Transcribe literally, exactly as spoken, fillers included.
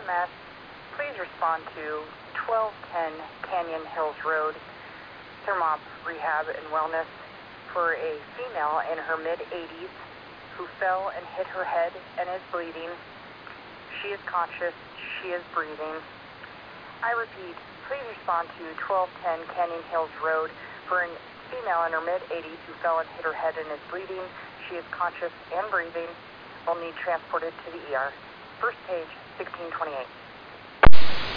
M S, please respond to twelve ten Canyon Hills Road, Thermop Rehab and Wellness, for a female in her mid-eighties who fell and hit her head and is bleeding. She is conscious. She is breathing. I repeat, please respond to twelve ten Canyon Hills Road for a female in her mid-eighties who fell and hit her head and is bleeding. She is conscious and breathing. Will need transported to the E R. First page, sixteen twenty-eight.